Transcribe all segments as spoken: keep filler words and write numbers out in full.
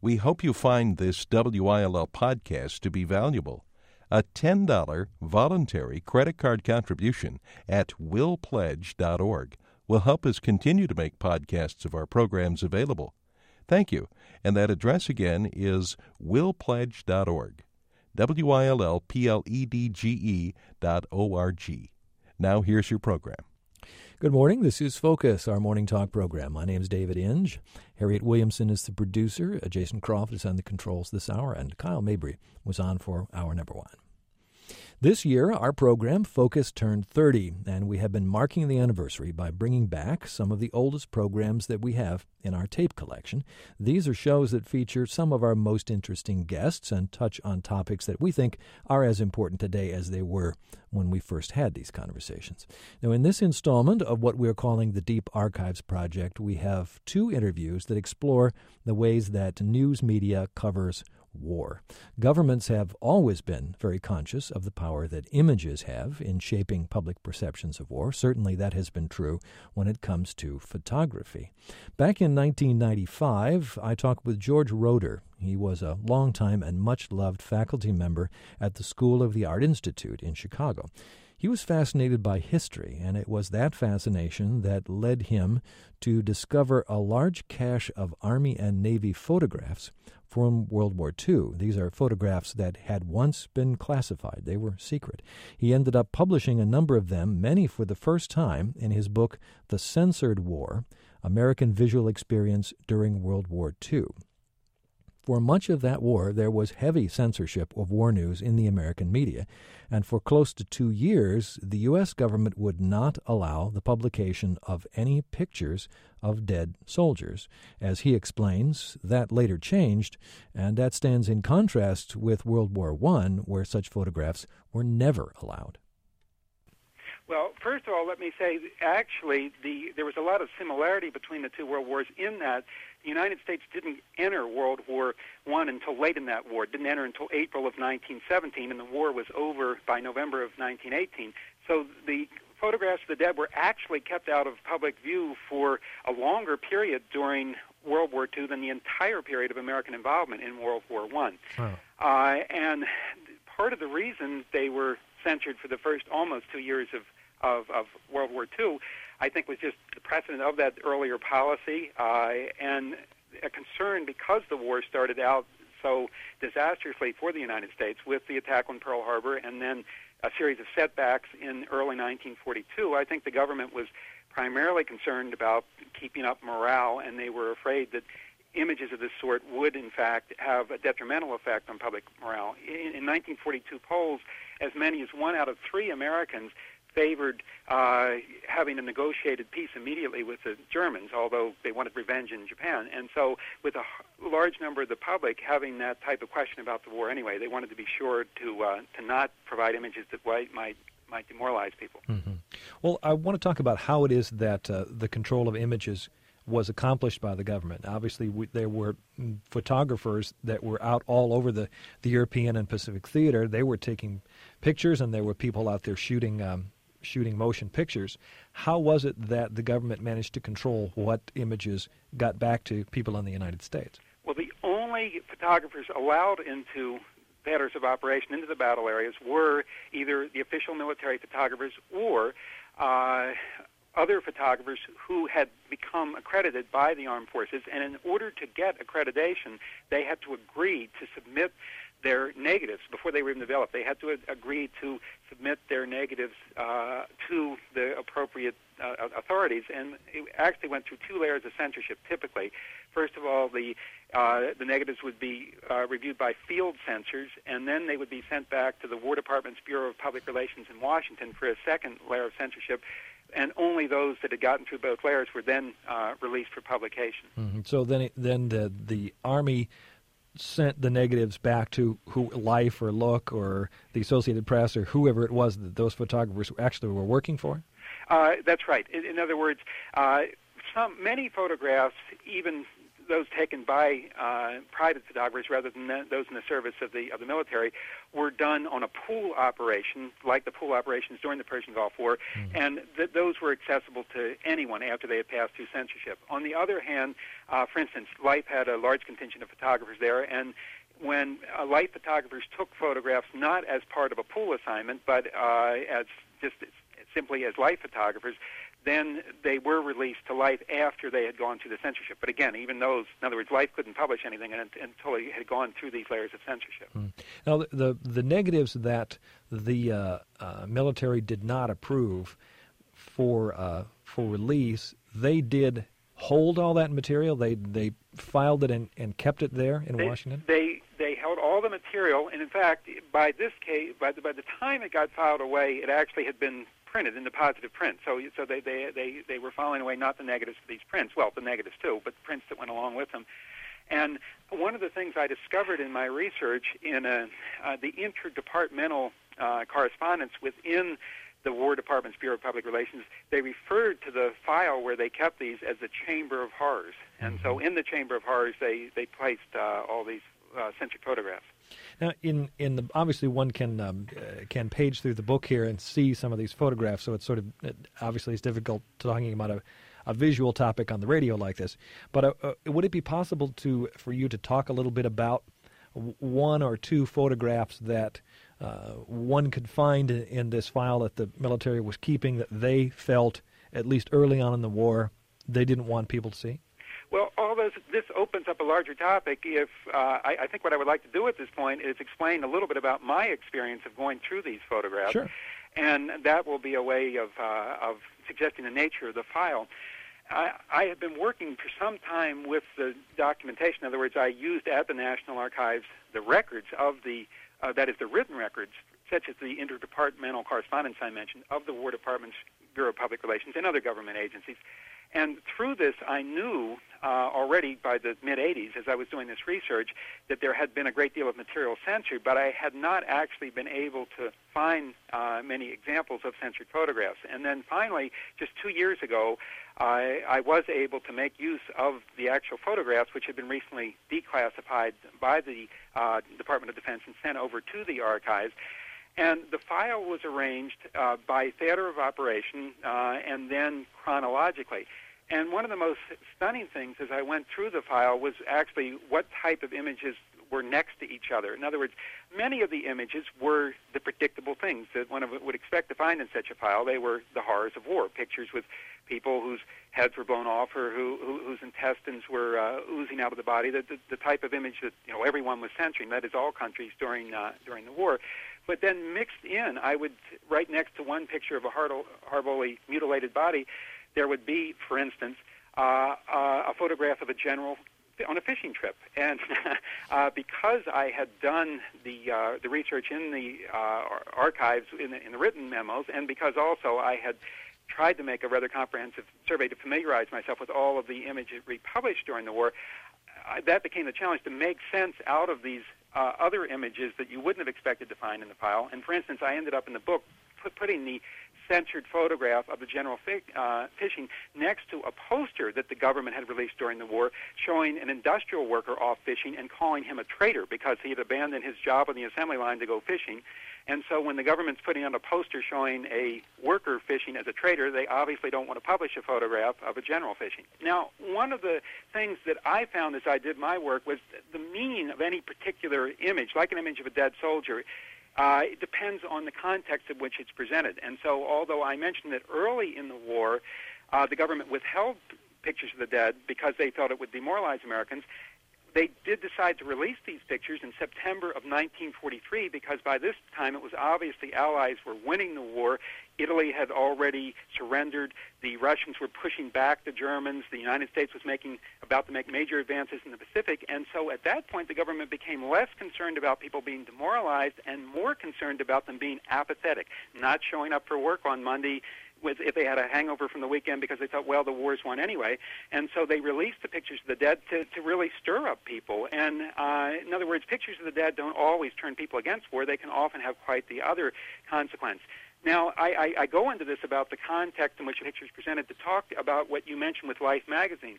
We hope you find this W I L L podcast to be valuable. A ten dollars voluntary credit card contribution at will pledge dot org will help us continue to make podcasts of our programs available. Thank you. And that address again is will pledge dot org. W I L L P L E D G E dot O R G. Now here's your program. Good morning. This is Focus, our morning talk program. My name is David Inge. Harriet Williamson is the producer. Jason Croft is on the controls this hour, and Kyle Mabry was on for hour number one. This year, our program, Focus, turned thirty, and we have been marking the anniversary by bringing back some of the oldest programs that we have in our tape collection. These are shows that feature some of our most interesting guests and touch on topics that we think are as important today as they were when we first had these conversations. Now, in this installment of what we're calling the Deep Archives Project, we have two interviews that explore the ways that news media covers war. Governments have always been very conscious of the power that images have in shaping public perceptions of war. Certainly that has been true when it comes to photography. Back in nineteen ninety-five, I talked with George Roeder. He was a longtime and much-loved faculty member at the School of the Art Institute in Chicago. He was fascinated by history, and it was that fascination that led him to discover a large cache of Army and Navy photographs from World War Two. These are photographs that had once been classified. They were secret. He ended up publishing a number of them, many for the first time, in his book, The Censored War, American Visual Experience During World War Two. For much of that war, there was heavy censorship of war news in the American media, and for close to two years, the U S government would not allow the publication of any pictures of dead soldiers. As he explains, that later changed, and that stands in contrast with World War One, where such photographs were never allowed. Well, first of all, let me say, actually, the there was a lot of similarity between the two world wars in that the United States didn't enter World War One until late in that war. It didn't enter until April of nineteen seventeen, and the war was over by November of nineteen eighteen. So the photographs of the dead were actually kept out of public view for a longer period during World War Two than the entire period of American involvement in World War One. Oh. Uh, and part of the reason they were censored for the first almost two years of Of, of World War Two, I think, was just the precedent of that earlier policy uh, and a concern because the war started out so disastrously for the United States with the attack on Pearl Harbor and then a series of setbacks in early nineteen forty-two. I think the government was primarily concerned about keeping up morale, and they were afraid that images of this sort would, in fact, have a detrimental effect on public morale. In, in nineteen forty-two polls, as many as one out of three Americans favored uh, having a negotiated peace immediately with the Germans, although they wanted revenge in Japan. And so with a large number of the public having that type of question about the war anyway, they wanted to be sure to uh, to not provide images that might might, might demoralize people. Mm-hmm. Well, I want to talk about how it is that uh, the control of images was accomplished by the government. Obviously, we, there were photographers that were out all over the, the European and Pacific theater. They were taking pictures, and there were people out there shooting um, shooting motion pictures. How was it that the government managed to control what images got back to people in the United States? Well, the only photographers allowed into theaters of operation, into the battle areas, were either the official military photographers or uh, other photographers who had become accredited by the armed forces. And in order to get accreditation, they had to agree to submit their negatives before they were even developed. They had to a- agree to submit their negatives uh, to the appropriate uh, authorities, and it actually went through two layers of censorship, typically. First of all, the uh, the negatives would be uh, reviewed by field censors, and then they would be sent back to the War Department's Bureau of Public Relations in Washington for a second layer of censorship, and only those that had gotten through both layers were then uh, released for publication. Mm-hmm. So then, it, then the the Army sent the negatives back to who, Life or Look or the Associated Press or whoever it was that those photographers actually were working for? Uh, that's right. In, in other words, uh, some many photographs, even those taken by uh, private photographers rather than the, those in the service of the of the military were done on a pool operation, like the pool operations during the Persian Gulf War, mm-hmm. and th- those were accessible to anyone after they had passed through censorship. On the other hand, uh, for instance, Life had a large contingent of photographers there, and when uh, Life photographers took photographs not as part of a pool assignment, but uh, as just simply as Life photographers, then they were released to Life after they had gone through the censorship. But again, even those, in other words, Life couldn't publish anything until it had gone through these layers of censorship. Mm. Now, the, the the negatives that the uh, uh, military did not approve for uh, for release, they did hold all that material. They they filed it and, and kept it there in they, Washington. They they held all the material, and in fact, by this case, by the, by the time it got filed away, it actually had been printed into positive print. So so they, they, they, they were filing away not the negatives for these prints, well, the negatives too, but the prints that went along with them. And one of the things I discovered in my research in a, uh, the interdepartmental uh, correspondence within the War Department's Bureau of Public Relations, they referred to the file where they kept these as the Chamber of Horrors. And so in the Chamber of Horrors, they, they placed uh, all these uh, censored photographs. Now, in in the obviously one can um, uh, can page through the book here and see some of these photographs. So it's sort of it, obviously it's difficult talking about a, a visual topic on the radio like this. But uh, uh, would it be possible to for you to talk a little bit about one or two photographs that uh, one could find in, in this file that the military was keeping that they felt at least early on in the war they didn't want people to see? Well, all those, this opens up a larger topic. If uh, I, I think what I would like to do at this point is explain a little bit about my experience of going through these photographs. Sure. And that will be a way of, uh, of suggesting the nature of the file. I, I have been working for some time with the documentation. In other words, I used at the National Archives the records of the, uh, that is the written records, such as the interdepartmental correspondence I mentioned, of the War Department's Bureau of Public Relations and other government agencies. And through this, I knew uh, already by the mid-eighties, as I was doing this research, that there had been a great deal of material censored, but I had not actually been able to find uh, many examples of censored photographs. And then finally, just two years ago, I, I was able to make use of the actual photographs, which had been recently declassified by the uh, Department of Defense and sent over to the archives. And the file was arranged uh, by theater of operation uh, and then chronologically. And one of the most stunning things as I went through the file was actually what type of images were next to each other. In other words, many of the images were the predictable things that one would expect to find in such a file. They were the horrors of war, pictures with people whose heads were blown off or who, who, whose intestines were uh, oozing out of the body, the, the, the type of image that you know everyone was censoring, that is all countries during, uh, during the war. But then mixed in, I would, right next to one picture of a horribly mutilated body, there would be, for instance, uh, uh, a photograph of a general on a fishing trip. And uh, because I had done the uh, the research in the uh, archives, in the, in the written memos, and because also I had tried to make a rather comprehensive survey to familiarize myself with all of the images republished during the war, uh, that became the challenge to make sense out of these uh, other images that you wouldn't have expected to find in the file. And for instance, I ended up in the book put, putting the censored photograph of the general fi- uh, fishing next to a poster that the government had released during the war showing an industrial worker off fishing and calling him a traitor because he had abandoned his job on the assembly line to go fishing. And so when the government's putting on a poster showing a worker fishing as a traitor, they obviously don't want to publish a photograph of a general fishing. Now, one of the things that I found as I did my work was the meaning of any particular image, like an image of a dead soldier, Uh, it depends on the context in which it's presented. And so although I mentioned that early in the war, uh, the government withheld pictures of the dead because they thought it would demoralize Americans, they did decide to release these pictures in September of nineteen forty-three because by this time it was obvious the Allies were winning the war. Italy had already surrendered. The Russians were pushing back the Germans. The United States was making about to make major advances in the Pacific. And so at that point, the government became less concerned about people being demoralized and more concerned about them being apathetic, not showing up for work on Monday with if they had a hangover from the weekend because they thought, well, the war's won anyway. And so they released the pictures of the dead to, to really stir up people. And uh, in other words, pictures of the dead don't always turn people against war. They can often have quite the other consequence. Now, I, I, I go into this about the context in which the picture is presented to talk about what you mentioned with Life magazine.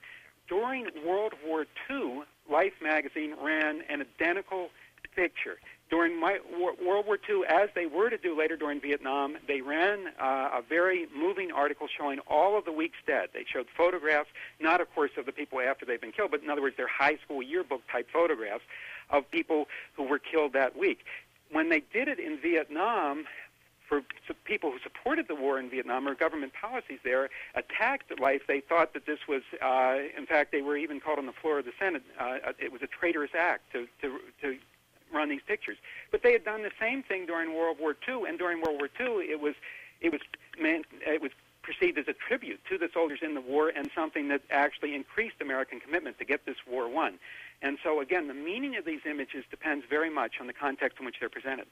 during World War Two, Life magazine ran an identical picture. During my, World War Two, as they were to do later during Vietnam, they ran uh, a very moving article showing all of the week's dead. They showed photographs, not, of course, of the people after they've been killed, but in other words, their high school yearbook-type photographs of people who were killed that week. When they did it in Vietnam, for people who supported the war in Vietnam, or government policies there, attacked Life, they thought that this was, uh, in fact, they were even called on the floor of the Senate, uh, it was a traitorous act to, to, to run these pictures. But they had done the same thing during World War Two, and during World War Two, it was, it was meant, it was perceived as a tribute to the soldiers in the war and something that actually increased American commitment to get this war won. And so, again, the meaning of these images depends very much on the context in which they're presented.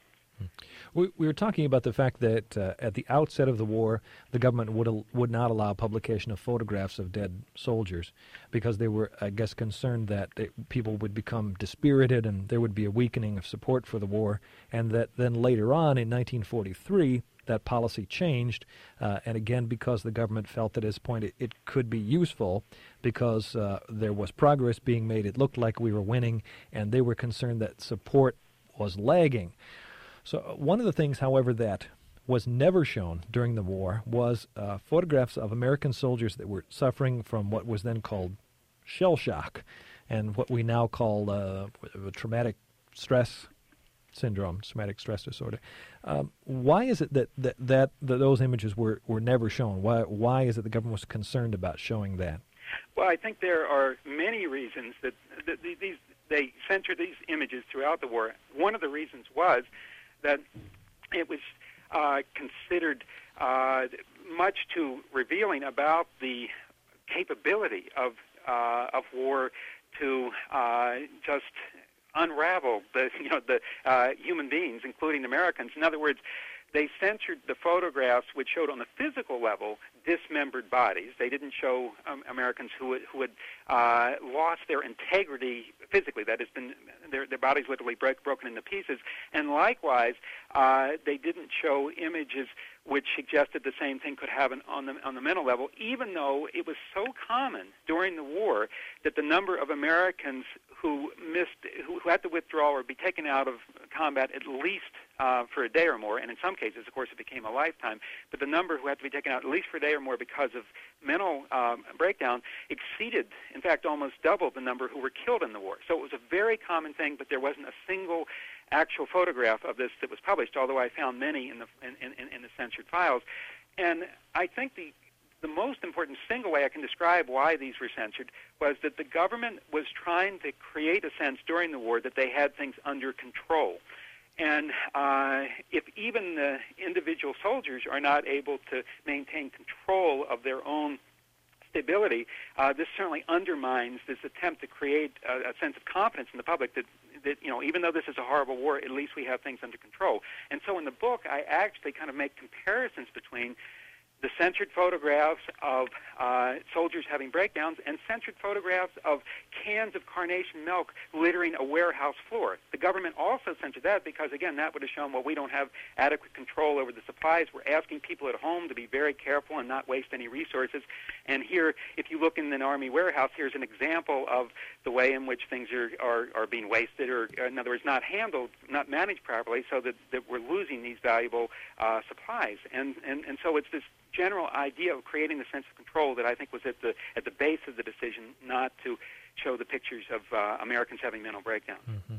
We, we were talking about the fact that uh, at the outset of the war, the government would al- would not allow publication of photographs of dead soldiers because they were, I guess, concerned that it, people would become dispirited and there would be a weakening of support for the war, and that then later on in nineteen forty-three, that policy changed, uh, and again because the government felt that at this point it, it could be useful because uh, there was progress being made, it looked like we were winning, and they were concerned that support was lagging. So one of the things, however, that was never shown during the war was uh, photographs of American soldiers that were suffering from what was then called shell shock and what we now call uh, traumatic stress syndrome, traumatic stress disorder. Um, why is it that, that, that, that those images were, were never shown? Why, why is it the government was concerned about showing that? Well, I think there are many reasons that, that these, they censored these images throughout the war. One of the reasons was that it was uh, considered uh, much too revealing about the capability of uh, of war to uh, just unravel the you know the uh, human beings, including Americans. In other words, they censored the photographs which showed on the physical level dismembered bodies. They didn't show um, Americans who had, who had uh, lost their integrity physically. That has been their, their bodies literally break, broken into pieces. And likewise, uh, they didn't show images which suggested the same thing could happen on the on the mental level, even though it was so common during the war that the number of Americans who missed, who, who had to withdraw or be taken out of combat at least uh, for a day or more, and in some cases, of course, it became a lifetime, but the number who had to be taken out at least for a day or more because of mental um, breakdown exceeded, in fact, almost doubled the number who were killed in the war. So it was a very common thing, but there wasn't a single actual photograph of this that was published, although I found many in the in, in, in the censored files. And I think the the most important single way I can describe why these were censored was that the government was trying to create a sense during the war that they had things under control. And uh, if even the individual soldiers are not able to maintain control of their own stability, uh, this certainly undermines this attempt to create a, a sense of confidence in the public that, that, you know, even though this is a horrible war, at least we have things under control. And so in the book, I actually kind of make comparisons between the censored photographs of uh, soldiers having breakdowns and censored photographs of cans of carnation milk littering a warehouse floor. The government also censored that because, again, that would have shown, well, we don't have adequate control over the supplies. We're asking people at home to be very careful and not waste any resources. And here, if you look in an Army warehouse, here's an example of the way in which things are, are, are being wasted, or, in other words, not handled, not managed properly, so that, that we're losing these valuable uh, supplies. And, and, and so it's this general idea of creating a sense of control that I think was at the at the base of the decision not to show the pictures of uh, Americans having mental breakdowns. Mm-hmm.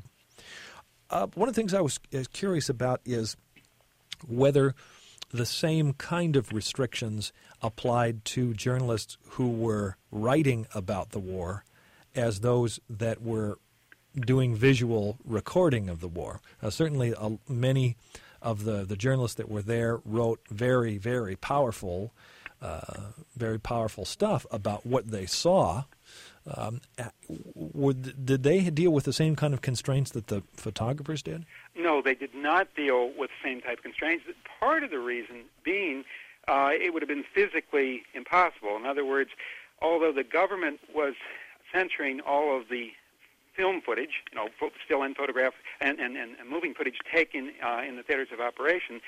Uh, one of the things I was curious about is whether the same kind of restrictions applied to journalists who were writing about the war as those that were doing visual recording of the war. Uh, certainly uh, many of the, the journalists that were there wrote very, very powerful, uh, very powerful stuff about what they saw. Um, would, did they deal with the same kind of constraints that the photographers did? No, they did not deal with the same type of constraints. Part of the reason being uh, it would have been physically impossible. In other words, although the government was censoring all of the film footage, you know, still-in photograph and, and, and moving footage taken uh, in the theaters of operation,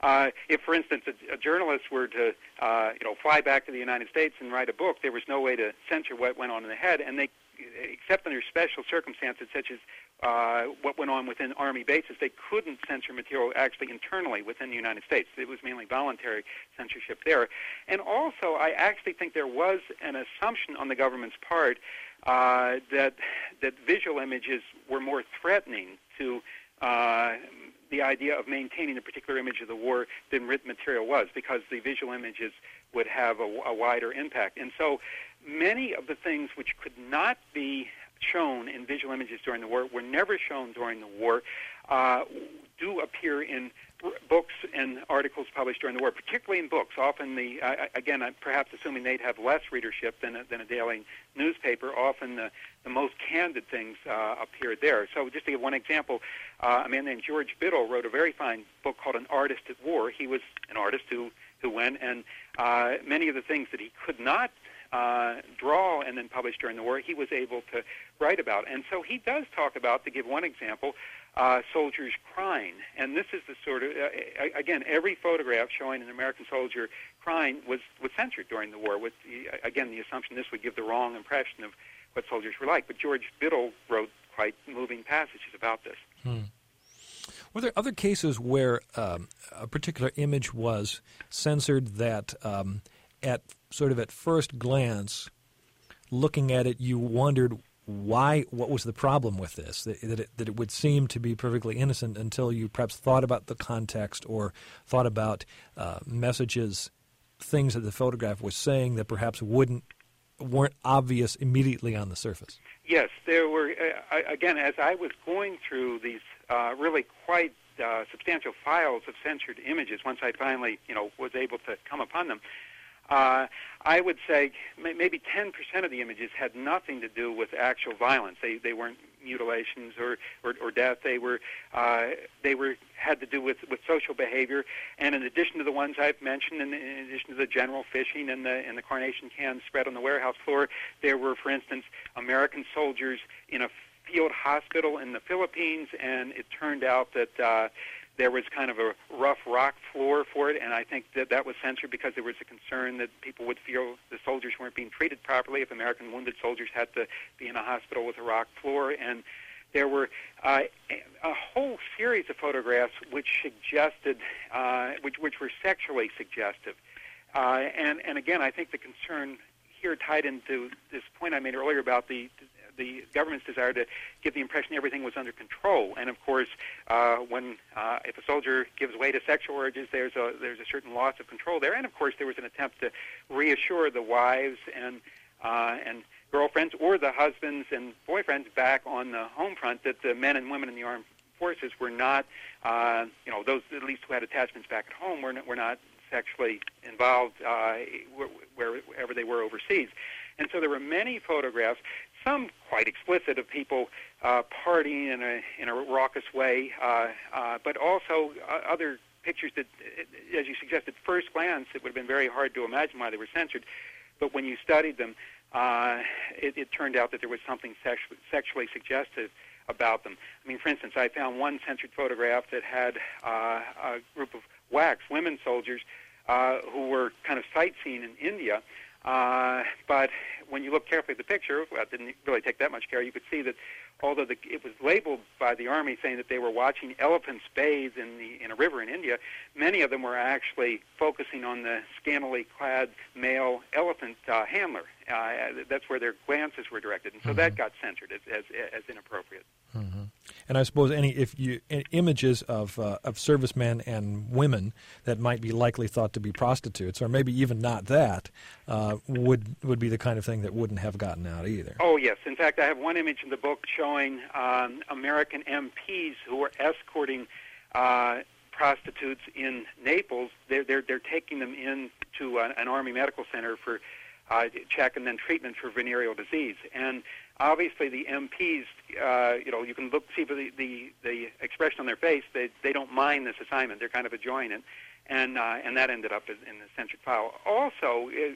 Uh, if, for instance, a, a journalist were to, uh, you know, fly back to the United States and write a book, there was no way to censor what went on in the head, and they, except under special circumstances such as uh, what went on within Army bases, they couldn't censor material actually internally within the United States. It was mainly voluntary censorship there. And also, I actually think there was an assumption on the government's part uh, that that visual images were more threatening to uh, the idea of maintaining a particular image of the war than written material was, because the visual images would have a, a wider impact. And so many of the things which could not be shown in visual images during the war were never shown during the war, uh, do appear in books and articles published during the war, particularly in books. Often, the uh, again, I'm perhaps assuming they'd have less readership than a, than a daily newspaper. Often the, the most candid things uh, appeared there. So just to give one example, uh, a man named George Biddle wrote a very fine book called An Artist at War. He was an artist who, who went, and uh, many of the things that he could not Uh, draw and then publish during the war, he was able to write about. And so he does talk about, to give one example, uh, soldiers crying. And this is the sort of, uh, again, every photograph showing an American soldier crying was, was censored during the war, with, the, again, the assumption this would give the wrong impression of what soldiers were like. But George Biddle wrote quite moving passages about this. Hmm. Were there other cases where um, a particular image was censored that um, at sort of at first glance, looking at it, you wondered why, what was the problem with this, that, that, it, that it would seem to be perfectly innocent until you perhaps thought about the context or thought about uh, messages, things that the photograph was saying that perhaps wouldn't weren't obvious immediately on the surface? Yes, there were, uh, again, as I was going through these uh, really quite uh, substantial files of censored images, once I finally, you know, was able to come upon them, Uh, I would say maybe ten percent of the images had nothing to do with actual violence. They they weren't mutilations or, or, or death. They were uh, they were had to do with, with social behavior. And in addition to the ones I've mentioned, and in addition to the general fishing and the and the carnation cans spread on the warehouse floor, there were, for instance, American soldiers in a field hospital in the Philippines, and it turned out that Uh, there was kind of a rough rock floor for it, and I think that that was censored because there was a concern that people would feel the soldiers weren't being treated properly if American wounded soldiers had to be in a hospital with a rock floor. And there were uh, a whole series of photographs which suggested, uh, which, which were sexually suggestive. Uh, and, and again, I think the concern here tied into this point I made earlier about the the government's desire to give the impression everything was under control. And of course, uh, when uh, if a soldier gives way to sexual urges, there's a there's a certain loss of control there. And of course, there was an attempt to reassure the wives and uh, and girlfriends or the husbands and boyfriends back on the home front that the men and women in the armed forces were not, uh, you know, those at least who had attachments back at home were not, were not sexually involved uh, wherever they were overseas. And so there were many photographs, some quite explicit, of people uh, partying in a in a raucous way, uh, uh, but also uh, other pictures that, as you suggested, at first glance, it would have been very hard to imagine why they were censored. But when you studied them, uh, it, it turned out that there was something sexu- sexually suggestive about them. I mean, for instance, I found one censored photograph that had uh, a group of wax women soldiers uh, who were kind of sightseeing in India. Uh, but when you look carefully at the picture, well, it didn't really take that much care, you could see that although the, it was labeled by the Army saying that they were watching elephants bathe in, the, in a river in India, many of them were actually focusing on the scantily clad male elephant uh, handler. Uh, that's where their glances were directed, and so mm-hmm. that got censored as, as, as inappropriate. Mm-hmm. And I suppose any if you images of uh, of servicemen and women that might be likely thought to be prostitutes, or maybe even not that, uh, would would be the kind of thing that wouldn't have gotten out either. Oh yes, in fact, I have one image in the book showing um, American M Ps who were escorting uh, prostitutes in Naples. They're they're, they're taking them in to an, an Army medical center for uh, check and then treatment for venereal disease. And obviously, the M Ps, uh, you know, you can look see the, the the expression on their face. They they don't mind this assignment. They're kind of enjoying it, and uh, and that ended up in the censored file. Also,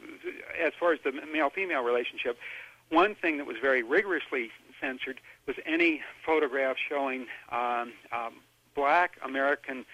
as far as the male-female relationship, one thing that was very rigorously censored was any photograph showing um, um, black American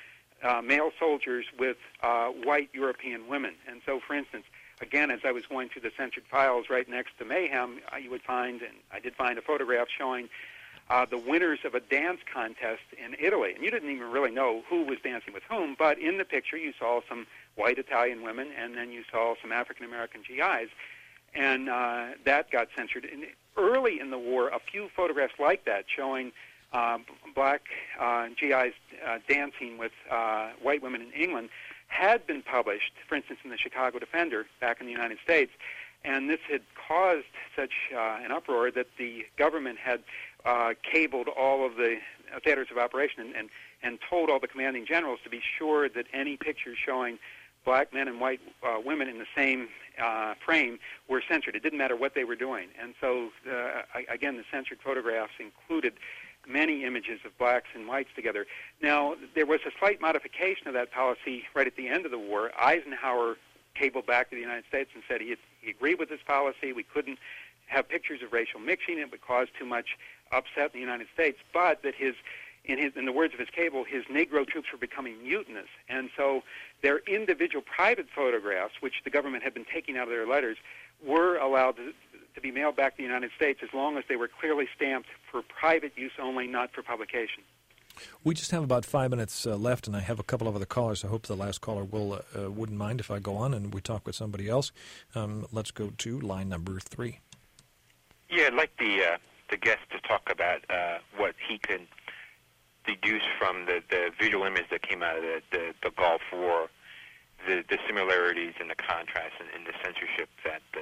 uh, male soldiers with uh, white European women. And so, for instance, again, as I was going through the censored files right next to Mayhem, uh, you would find, and I did find a photograph showing uh, the winners of a dance contest in Italy. And you didn't even really know who was dancing with whom, but in the picture you saw some white Italian women, and then you saw some African-American G Is, and uh, that got censored. And early in the war, a few photographs like that showing uh, black uh, G Is uh, dancing with uh, white women in England had been published, for instance, in the Chicago Defender back in the United States, and this had caused such uh, an uproar that the government had uh, cabled all of the uh, theaters of operation and, and, and told all the commanding generals to be sure that any pictures showing black men and white uh, women in the same uh, frame were censored. It didn't matter what they were doing. And so, uh, I, again, the censored photographs included many images of blacks and whites together. Now, there was a slight modification of that policy right at the end of the war. Eisenhower cabled back to the United States and said he, he agreed with this policy. We couldn't have pictures of racial mixing. It would cause too much upset in the United States. But that his, in, his, in the words of his cable, his Negro troops were becoming mutinous. And so their individual private photographs, which the government had been taking out of their letters, were allowed to, to be mailed back to the United States as long as they were clearly stamped for private use only, not for publication. We just have about five minutes uh, left, and I have a couple of other callers. I hope the last caller will uh, wouldn't mind if I go on and we talk with somebody else. Um, let's go to line number three. Yeah, I'd like the uh, the guest to talk about uh, what he can deduce from the, the visual image that came out of the, the, the Gulf War, the, the similarities and the contrast in, in the censorship that uh,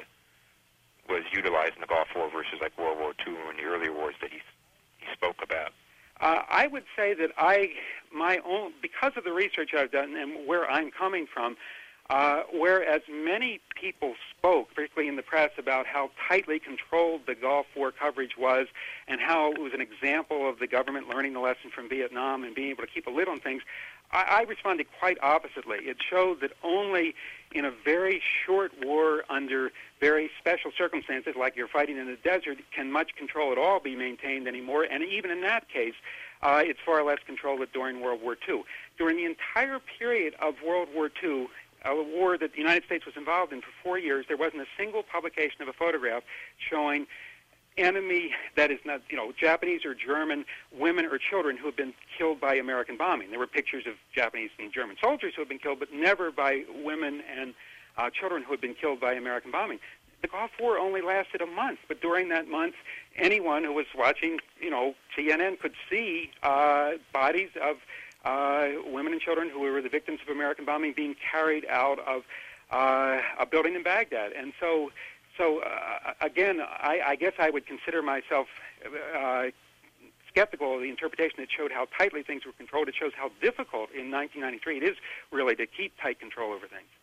was utilized in the Gulf War versus like World War Two and the earlier wars that he he spoke about. Uh, I would say that I, my own, because of the research I've done and where I'm coming from, uh, whereas many people spoke, particularly in the press, about how tightly controlled the Gulf War coverage was and how it was an example of the government learning the lesson from Vietnam and being able to keep a lid on things, I, I responded quite oppositely. It showed that only in a very short war under very special circumstances, like you're fighting in the desert, can much control at all be maintained anymore. And even in that case, uh, it's far less control than during World War Two. During the entire period of World War Two, a war that the United States was involved in for four years, there wasn't a single publication of a photograph showing enemy, that is not, you know, Japanese or German women or children who have been killed by American bombing. There were pictures of Japanese and German soldiers who have been killed, but never by women and uh, children who had been killed by American bombing. The Gulf War only lasted a month, but during that month, anyone who was watching, you know, C N N could see uh, bodies of uh, women and children who were the victims of American bombing being carried out of uh, a building in Baghdad. And so, so uh, again, I, I guess I would consider myself uh, skeptical of the interpretation that showed how tightly things were controlled. It shows how difficult in nineteen ninety-three it is really to keep tight control over things.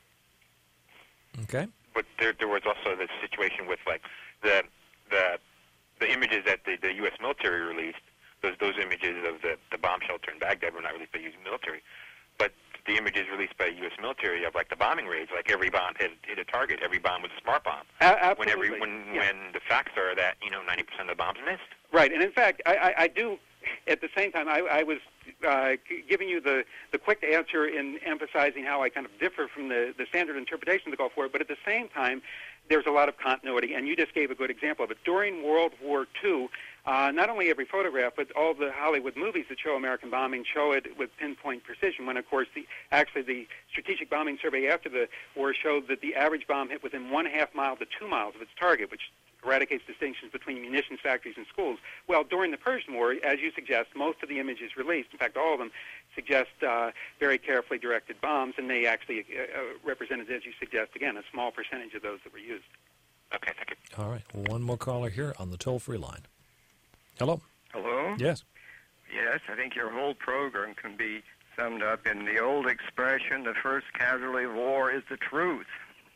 Okay. But there, there was also the situation with like the the the images that the, the U S military released. Those those images of the, the bomb shelter in Baghdad were not released by U S military, but the images released by U S military of like the bombing raids, like every bomb hit hit a target, every bomb was a smart bomb. A- absolutely. When every when yeah. when the facts are that you know ninety percent of the bombs missed. Right, and in fact, I, I, I do. At the same time, I, I was uh, giving you the, the quick answer in emphasizing how I kind of differ from the, the standard interpretation of the Gulf War, but at the same time, there's a lot of continuity, and you just gave a good example of it. During World War Two, uh, not only every photograph, but all the Hollywood movies that show American bombing show it with pinpoint precision, when, of course, the actually the Strategic Bombing Survey after the war showed that the average bomb hit within one half mile to two miles of its target, which eradicates distinctions between munitions factories and schools. Well, during the Persian War, as you suggest, most of the images released, in fact, all of them, suggest uh, very carefully directed bombs, and they actually uh, represented, as you suggest, again, a small percentage of those that were used. Okay, thank you. All right. One more caller here on the toll-free line. Hello? Hello? Yes. Yes, I think your whole program can be summed up in the old expression, the first casualty of war is the truth.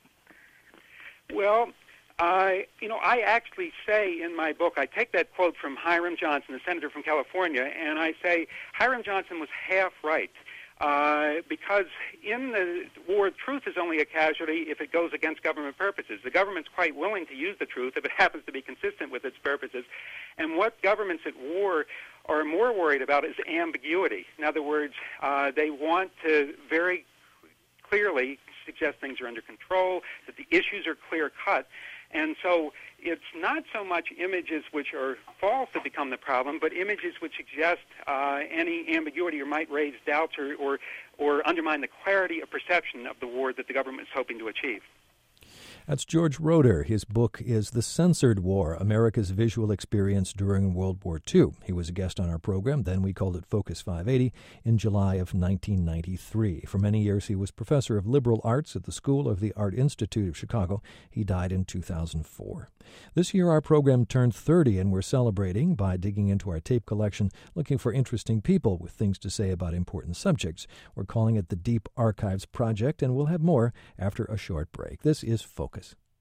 Well, Uh, you know, I actually say in my book, I take that quote from Hiram Johnson, the senator from California, and I say Hiram Johnson was half right. Uh, because in the war, truth is only a casualty if it goes against government purposes. The government's quite willing to use the truth if it happens to be consistent with its purposes. And what governments at war are more worried about is ambiguity. In other words, uh, they want to very clearly suggest things are under control, that the issues are clear-cut. And so it's not so much images which are false that become the problem, but images which suggest uh, any ambiguity or might raise doubts or, or, or undermine the clarity of perception of the war that the government is hoping to achieve. That's George Roeder. His book is The Censored War, America's Visual Experience During World War Two. He was a guest on our program, then we called it Focus five eighty, in July of nineteen ninety-three. For many years, he was professor of liberal arts at the School of the Art Institute of Chicago. He died in two thousand four. This year, our program turned thirty, and we're celebrating by digging into our tape collection, looking for interesting people with things to say about important subjects. We're calling it the Deep Archives Project, and we'll have more after a short break. This is Focus.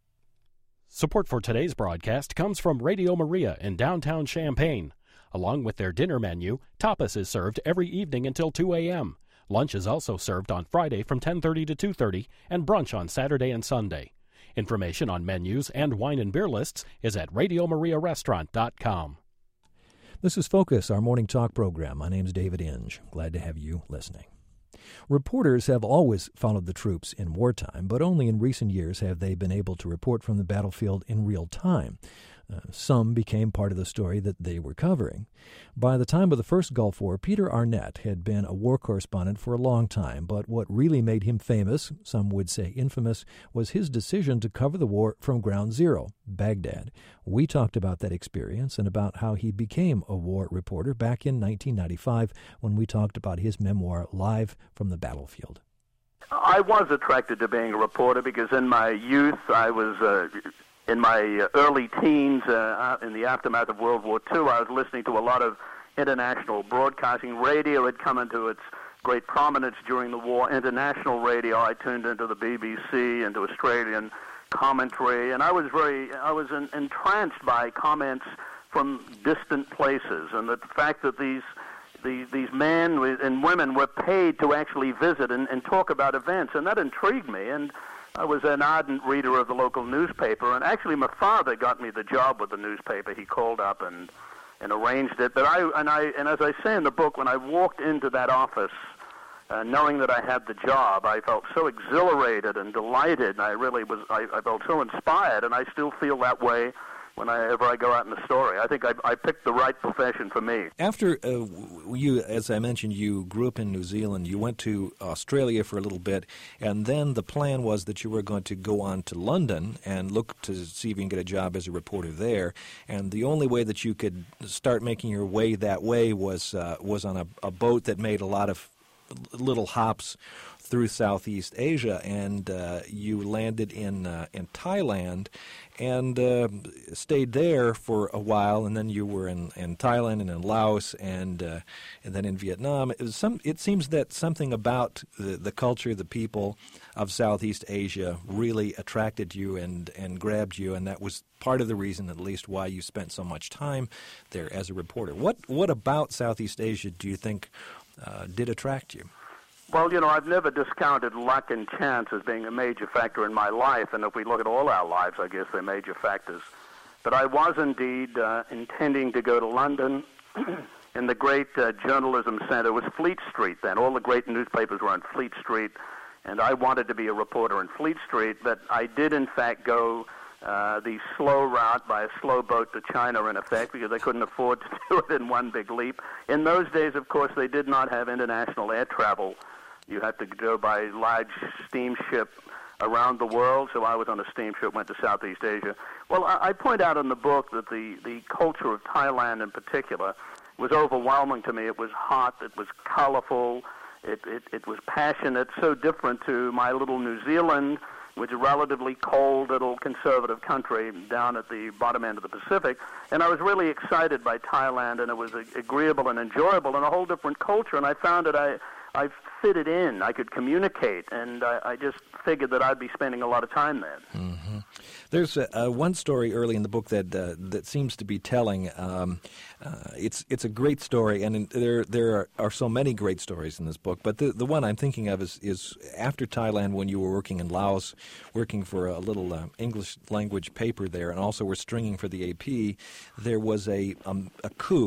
Support for today's broadcast comes from Radio Maria in downtown Champaign. Along with their dinner menu, tapas is served every evening until two a.m. Lunch is also served on Friday from ten thirty to two thirty, and brunch on Saturday and Sunday. Information on menus and wine and beer lists is at radio maria restaurant dot com. This is Focus, our morning talk program. My name's David Inge. Glad to have you listening. Reporters have always followed the troops in wartime, but only in recent years have they been able to report from the battlefield in real time. Uh, some became part of the story that they were covering. By the time of the first Gulf War, Peter Arnett had been a war correspondent for a long time, but what really made him famous, some would say infamous, was his decision to cover the war from ground zero, Baghdad. We talked about that experience and about how he became a war reporter back in nineteen ninety-five when we talked about his memoir, Live from the Battlefield. I was attracted to being a reporter because in my youth I was... Uh, In my early teens, uh, in the aftermath of World War Two, I was listening to a lot of international broadcasting. Radio had come into its great prominence during the war. International radio, I tuned into the B B C, into Australian commentary, and I was very, I was en- entranced by comments from distant places, and the fact that these these, these men and women were paid to actually visit and, and talk about events, and that intrigued me. And I was an ardent reader of the local newspaper, and actually my father got me the job with the newspaper. He called up and, and arranged it. But I and I and as I say in the book, when I walked into that office, uh, knowing that I had the job, I felt so exhilarated and delighted. And I really was. I, I felt so inspired, and I still feel that way whenever I go out in the story. I think I, I picked the right profession for me. After uh, you, as I mentioned, you grew up in New Zealand, you went to Australia for a little bit, and then the plan was that you were going to go on to London and look to see if you can get a job as a reporter there. And the only way that you could start making your way that way was uh, was on a, a boat that made a lot of little hops through Southeast Asia, and uh, you landed in uh, in Thailand and uh, stayed there for a while, and then you were in, in Thailand and in Laos and uh, and then in Vietnam. It was some. It seems that something about the, the culture, the people of Southeast Asia really attracted you and, and grabbed you, and that was part of the reason, at least, why you spent so much time there as a reporter. What what about Southeast Asia do you think uh, did attract you? Well, you know, I've never discounted luck and chance as being a major factor in my life, and if we look at all our lives, I guess they're major factors. But I was indeed uh, intending to go to London, and the great uh, journalism center was Fleet Street then. All the great newspapers were on Fleet Street, and I wanted to be a reporter in Fleet Street, but I did, in fact, go uh, the slow route by a slow boat to China, in effect, because I couldn't afford to do it in one big leap. In those days, of course, they did not have international air travel. You had to go by large steamship around the world, so I was on a steamship, went to Southeast Asia. Well, I, I point out in the book that the, the culture of Thailand in particular was overwhelming to me. It was hot, it was colorful, it, it, it was passionate, so different to my little New Zealand, which is a relatively cold little conservative country down at the bottom end of the Pacific. And I was really excited by Thailand, and it was agreeable and enjoyable and a whole different culture, and I found that I... I fitted in. I could communicate, and I, I just figured that I'd be spending a lot of time there. Mm-hmm. There's a, a one story early in the book that uh, that seems to be telling. Um, uh, it's it's a great story, and in, there there are, are so many great stories in this book. But the the one I'm thinking of is is after Thailand, when you were working in Laos, working for a little uh, English language paper there, and also were stringing for the A P. There was a um, a coup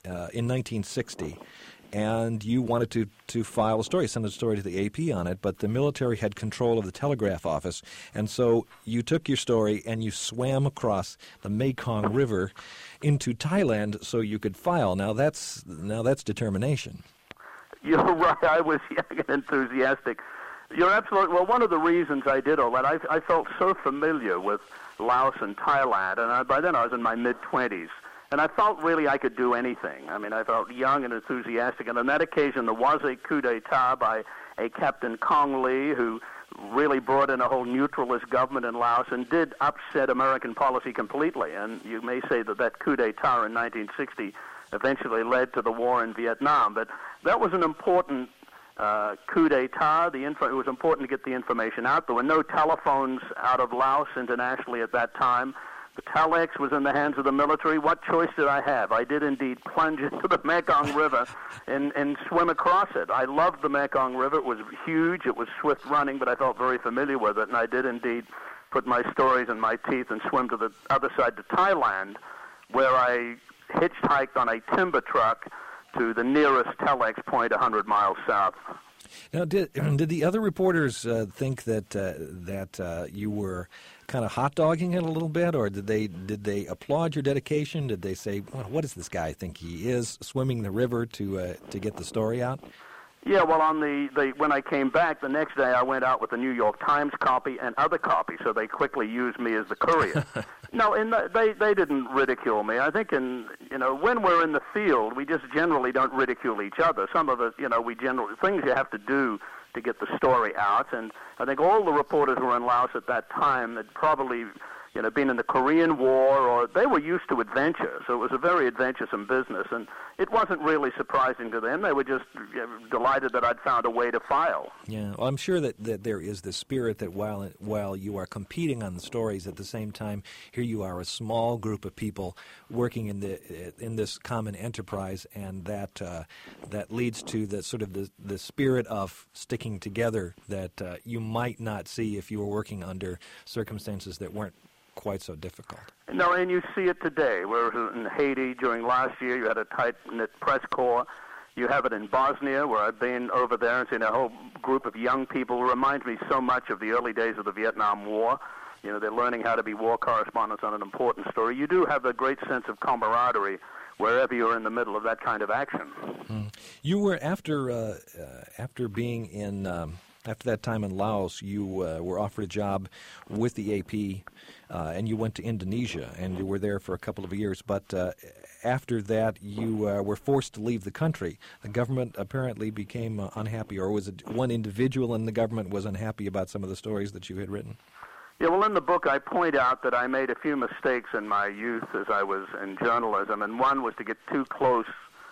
uh, in nineteen sixty, and you wanted to, to file a story, send a story to the A P on it, but the military had control of the telegraph office, and so you took your story and you swam across the Mekong River into Thailand so you could file. Now that's now that's determination. You're right. I was young and enthusiastic. You're absolutely, well, one of the reasons I did all that, I, I felt so familiar with Laos and Thailand, and I, by then I was in my mid-twenties, and I felt really I could do anything. I mean, I felt young and enthusiastic, and on that occasion there was a coup d'etat by a Captain Kong Lee who really brought in a whole neutralist government in Laos and did upset American policy completely, and you may say that that coup d'etat in nineteen sixty eventually led to the war in Vietnam, but that was an important Uh, coup d'etat. The info, it was important to get the information out. There were no telephones out of Laos internationally at that time. The telex was in the hands of the military. What choice did I have? I did indeed plunge into the Mekong River and, and swim across it. I loved the Mekong River. It was huge. It was swift running, but I felt very familiar with it, and I did indeed put my stories in my teeth and swim to the other side to Thailand, where I hitchhiked on a timber truck to the nearest telex point one hundred miles south. Now, did did the other reporters uh, think that uh, that uh, you were kind of hot dogging it a little bit, or did they did they applaud your dedication? Did they say, well, "What does this guy think he is, swimming the river to uh, to get the story out"? Yeah, well, on the, the when I came back the next day, I went out with the New York Times copy and other copies, so they quickly used me as the courier. No, and the, they they didn't ridicule me. I think in you know when we're in the field, we just generally don't ridicule each other. Some of it, you know, we generally things you have to do to get the story out, and I think all the reporters who were in Laos at that time had probably you know been in the Korean War, or they were used to adventure, so it was a very adventuresome business, and it wasn't really surprising to them. They were just you know, delighted that I'd found a way to file. Yeah, well, I'm sure that, that there is the spirit that while while you are competing on the stories, at the same time, here you are, a small group of people working in the in this common enterprise, and that uh, that leads to the sort of the, the spirit of sticking together that uh, you might not see if you were working under circumstances that weren't quite so difficult. No, and you see it today. We're in Haiti during last year. You had a tight-knit press corps. You have it in Bosnia, where I've been over there and seen a whole group of young people. It reminds me so much of the early days of the Vietnam War. You know, they're learning how to be war correspondents on an important story. You do have a great sense of camaraderie wherever you're in the middle of that kind of action. Mm. You were, after, uh, uh, after being in... Um After that time in Laos, you uh, were offered a job with the A P, uh, and you went to Indonesia, and you were there for a couple of years. But uh, after that, you uh, were forced to leave the country. The government apparently became uh, unhappy, or was it one individual in the government was unhappy about some of the stories that you had written? Yeah, well, in the book, I point out that I made a few mistakes in my youth as I was in journalism, and one was to get too close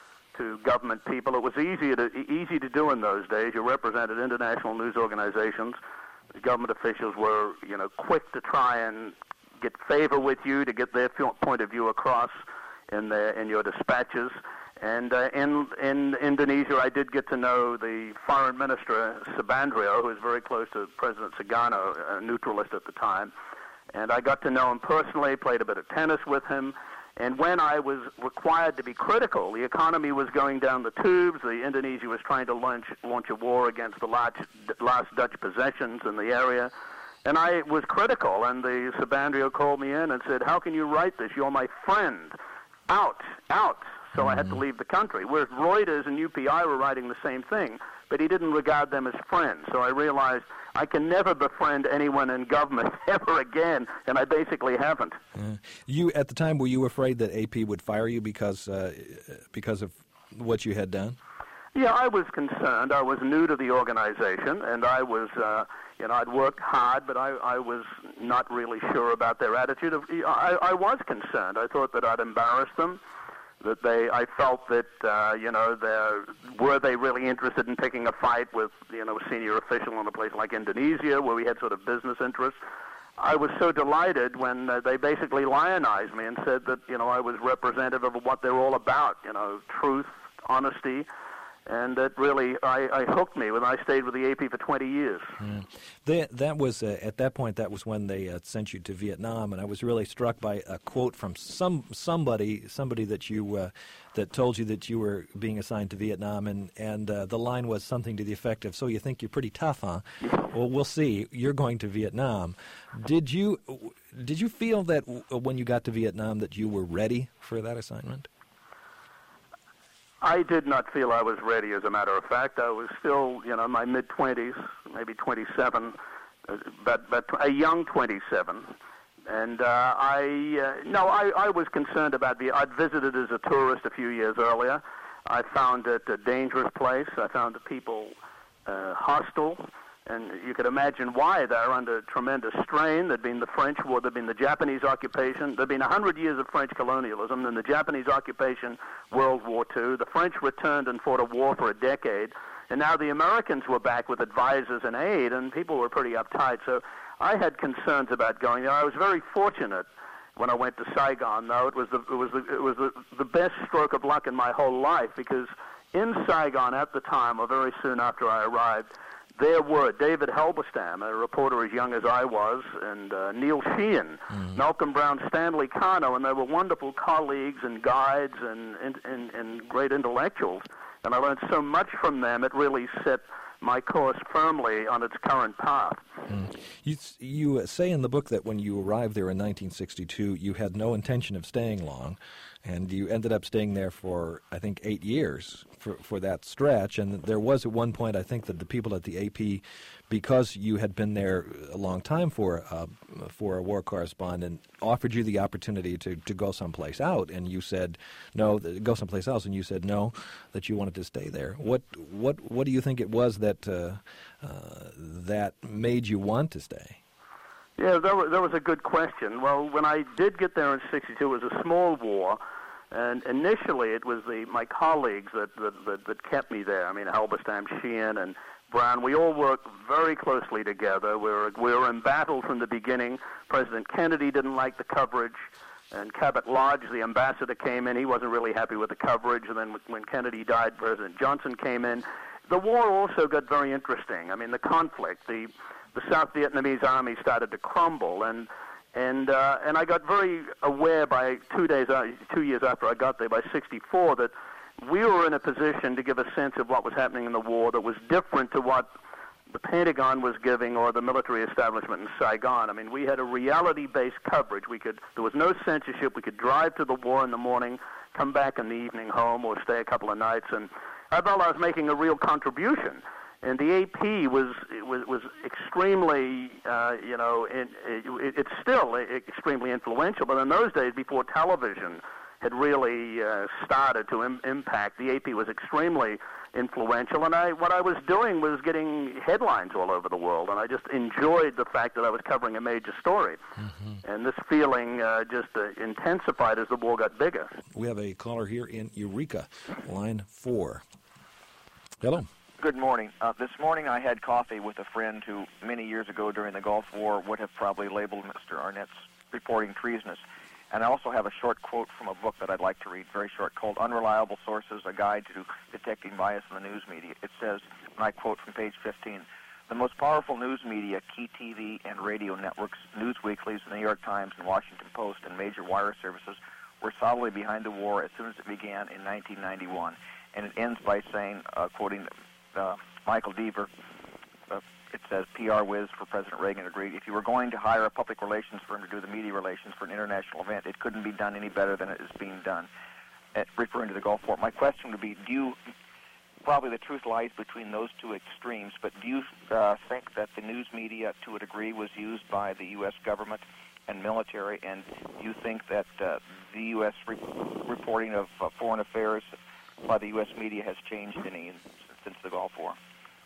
to government people. It was easy to easy to do in those days. You represented international news organizations. The government officials were, you know, quick to try and get favor with you, to get their point of view across in their in your dispatches. And uh, in in Indonesia, I did get to know the foreign minister Subandrio, who was very close to President Sukarno, a neutralist at the time. And I got to know him personally. Played a bit of tennis with him. And when I was required to be critical, the economy was going down the tubes. The Indonesia was trying to launch, launch a war against the last, last Dutch possessions in the area. And I was critical, and the Subandrio called me in and said, "How can you write this? You're my friend. Out, out." So mm-hmm. I had to leave the country. Whereas Reuters and U P I were writing the same thing, but he didn't regard them as friends. So I realized I can never befriend anyone in government ever again, and I basically haven't. Uh, you, at the time, were you afraid that A P would fire you because uh, because of what you had done? Yeah, I was concerned. I was new to the organization, and I was, uh, you know, I'd worked hard, but I, I was not really sure about their attitude. Of, I, I was concerned. I thought that I'd embarrassed them. That they, I felt that, uh, you know, were they really interested in picking a fight with, you know, a senior official in a place like Indonesia, where we had sort of business interests? I was so delighted when uh, they basically lionized me and said that, you know, I was representative of what they're all about, you know, truth, honesty. And that really, I, I hooked me when I stayed with the A P for twenty years. Mm. They, that was, uh, at that point, that was when they uh, sent you to Vietnam, and I was really struck by a quote from some somebody somebody that you uh, that told you that you were being assigned to Vietnam, and, and uh, the line was something to the effect of, "So you think you're pretty tough, huh?" Well, we'll see. You're going to Vietnam. Did you, did you feel that when you got to Vietnam that you were ready for that assignment? I did not feel I was ready, as a matter of fact. I was still, you know, in my mid-twenties, maybe twenty-seven, uh, but, but a young twenty-seven. And uh, I, uh, no, I, I was concerned about the, I'd visited as a tourist a few years earlier. I found it a dangerous place. I found the people uh, hostile. And you could imagine why. They're under tremendous strain. There'd been the French War, there'd been the Japanese occupation. There'd been one hundred years of French colonialism, then the Japanese occupation, World War Two. The French returned and fought a war for a decade. And now the Americans were back with advisors and aid, and people were pretty uptight. So I had concerns about going there. I was very fortunate when I went to Saigon, though. It was the, it was the, it was the, the best stroke of luck in my whole life, because in Saigon at the time, or very soon after I arrived, there were David Halberstam, a reporter as young as I was, and uh, Neil Sheehan, mm-hmm. Malcolm Brown, Stanley Kano, and they were wonderful colleagues and guides and, and, and, and great intellectuals. And I learned so much from them, it really set my course firmly on its current path. Mm. You, you say in the book that when you arrived there in nineteen sixty-two, you had no intention of staying long, and you ended up staying there for, I think, eight years for, for that stretch. And there was at one point, I think, that the people at the A P, because you had been there a long time for uh, for a war correspondent, offered you the opportunity to, to go someplace out, and you said no, go someplace else, and you said no, that you wanted to stay there. What what what do you think it was that uh, uh, that made you want to stay? Yeah, that was, that was a good question. Well, when I did get there in sixty-two, it was a small war, and initially it was the my colleagues that that, that, that kept me there. I mean, Halberstam, Sheehan, and Brown. We all worked very closely together. We were we were in battle from the beginning. President Kennedy didn't like the coverage, and Cabot Lodge, the ambassador, came in. He wasn't really happy with the coverage. And then when Kennedy died, President Johnson came in. The war also got very interesting. I mean, the conflict, the the South Vietnamese army started to crumble, and and uh, and I got very aware by two days, uh, two years after I got there, by sixty-four, that we were in a position to give a sense of what was happening in the war that was different to what the Pentagon was giving or the military establishment in Saigon. I mean, we had a reality-based coverage. We could there was no censorship. We could drive to the war in the morning, come back in the evening home, or stay a couple of nights, and I felt I was making a real contribution. And the A P was was, was extremely, uh, you know, it, it, it's still extremely influential. But in those days, before television had really uh, started to im- impact, the A P was extremely influential. And I, what I was doing was getting headlines all over the world, and I just enjoyed the fact that I was covering a major story. Mm-hmm. And this feeling uh, just uh, intensified as the war got bigger. We have a caller here in Eureka, line four. Hello. Good morning. Uh, this morning I had coffee with a friend who many years ago during the Gulf War would have probably labeled Mister Arnett's reporting treasonous. And I also have a short quote from a book that I'd like to read, very short, called Unreliable Sources, A Guide to Detecting Bias in the News Media. It says, and I quote from page fifteen, "The most powerful news media, key T V and radio networks, news weeklies, the New York Times and Washington Post, and major wire services were solidly behind the war as soon as it began in nineteen ninety-one. And it ends by saying, uh, quoting uh, Michael Deaver, uh, it says, P R whiz for President Reagan agreed, if you were going to hire a public relations firm to do the media relations for an international event, it couldn't be done any better than it is being done, uh, referring to the Gulf War. My question would be, do you, probably the truth lies between those two extremes, but do you uh, think that the news media, to a degree, was used by the U S government and military, and do you think that uh, the U S re- reporting of uh, foreign affairs by the U S media has changed any since the Gulf War?